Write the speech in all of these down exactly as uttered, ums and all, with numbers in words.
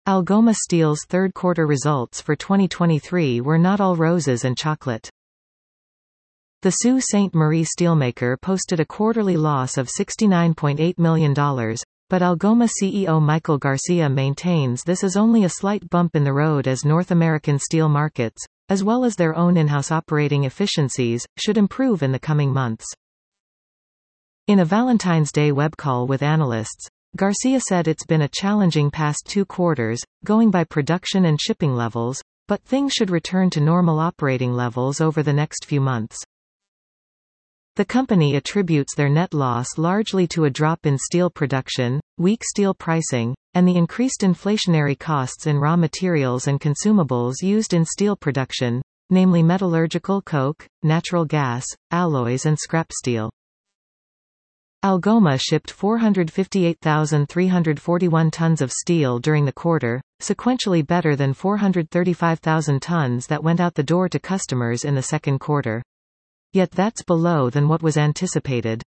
Algoma Steel's third-quarter results for twenty twenty-three were not all roses and chocolate. The Sault Ste. Marie steelmaker posted a quarterly loss of sixty-nine point eight million dollars, but Algoma C E O Michael Garcia maintains this is only a slight bump in the road as North American steel markets, as well as their own in-house operating efficiencies, should improve in the coming months. In a Valentine's Day web call with analysts, Garcia said it's been a challenging past two quarters, going by production and shipping levels, but things should return to normal operating levels over the next few months. The company attributes their net loss largely to a drop in steel production, weak steel pricing, and the increased inflationary costs in raw materials and consumables used in steel production, namely metallurgical coke, natural gas, alloys and scrap steel. Algoma shipped four hundred fifty-eight thousand three hundred forty-one tons of steel during the quarter, sequentially better than four hundred thirty-five thousand tons that went out the door to customers in the second quarter. Yet that's below than what was anticipated.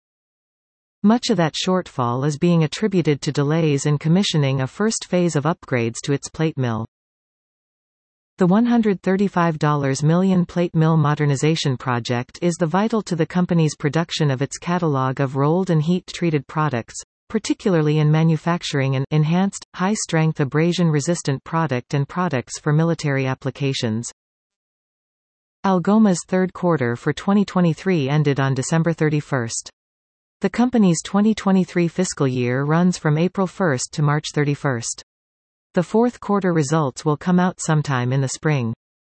Much of that shortfall is being attributed to delays in commissioning a first phase of upgrades to its plate mill. The one hundred thirty-five million plate mill modernization project is the vital to the company's production of its catalog of rolled and heat-treated products, particularly in manufacturing an enhanced, high-strength abrasion-resistant product and products for military applications. Algoma's third quarter for twenty twenty-three ended on December thirty-first. The company's twenty twenty-three fiscal year runs from April first to March thirty-first. The fourth quarter results will come out sometime in the spring.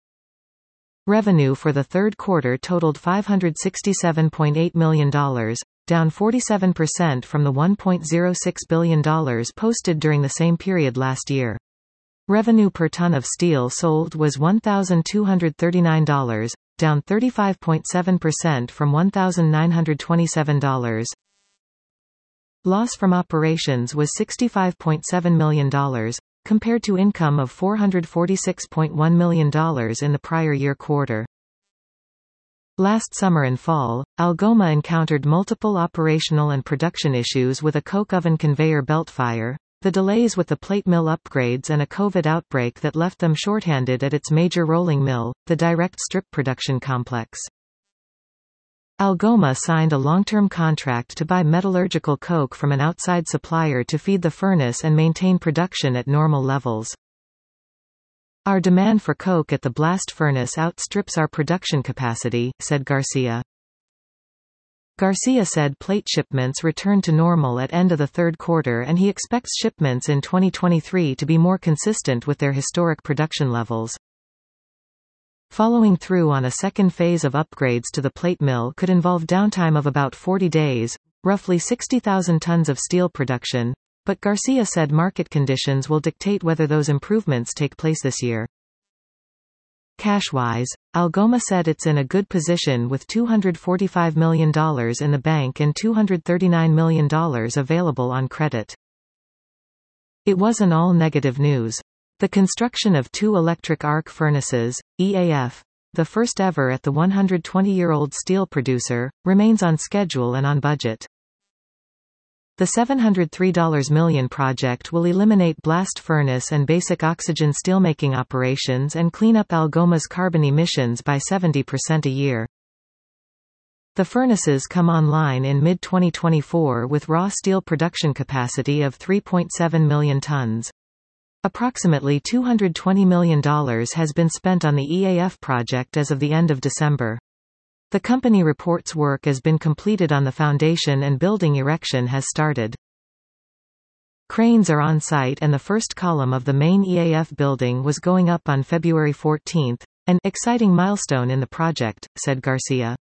Revenue for the third quarter totaled five hundred sixty-seven point eight million dollars, down forty-seven percent from the one point zero six billion dollars posted during the same period last year. Revenue per ton of steel sold was one thousand two hundred thirty-nine dollars, down thirty-five point seven percent from one thousand nine hundred twenty-seven dollars. Loss from operations was sixty-five point seven million dollars, compared to income of four hundred forty-six point one million dollars in the prior year quarter. Last summer and fall, Algoma encountered multiple operational and production issues with a coke oven conveyor belt fire, the delays with the plate mill upgrades and a COVID outbreak that left them shorthanded at its major rolling mill, the direct strip production complex. Algoma signed a long-term contract to buy metallurgical coke from an outside supplier to feed the furnace and maintain production at normal levels. Our demand for coke at the blast furnace outstrips our production capacity, said Garcia. Garcia said plate shipments returned to normal at end of the third quarter and he expects shipments in twenty twenty-three to be more consistent with their historic production levels. Following through on a second phase of upgrades to the plate mill could involve downtime of about forty days, roughly sixty thousand tons of steel production, but Garcia said market conditions will dictate whether those improvements take place this year. Cash-wise, Algoma said it's in a good position with two hundred forty-five million dollars in the bank and two hundred thirty-nine million dollars available on credit. It wasn't all negative news. The construction of two electric arc furnaces, E A F, the first ever at the one hundred twenty-year-old steel producer, remains on schedule and on budget. The seven hundred three million dollars project will eliminate blast furnace and basic oxygen steelmaking operations and clean up Algoma's carbon emissions by seventy percent a year. The furnaces come online in mid twenty twenty-four with raw steel production capacity of three point seven million tons. Approximately two hundred twenty million dollars has been spent on the E A F project as of the end of December. The company reports work has been completed on the foundation and building erection has started. Cranes are on site and the first column of the main E A F building was going up on February fourteenth, an exciting milestone in the project, said Garcia.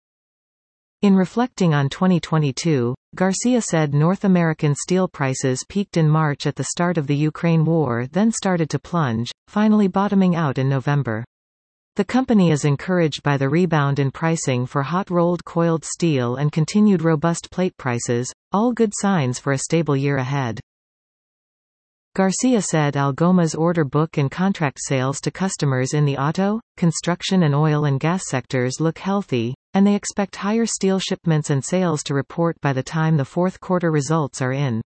In reflecting on twenty twenty-two, Garcia said North American steel prices peaked in March at the start of the Ukraine war, then started to plunge, finally bottoming out in November. The company is encouraged by the rebound in pricing for hot-rolled coiled steel and continued robust plate prices, all good signs for a stable year ahead. Garcia said Algoma's order book and contract sales to customers in the auto, construction and oil and gas sectors look healthy, and they expect higher steel shipments and sales to report by the time the fourth quarter results are in.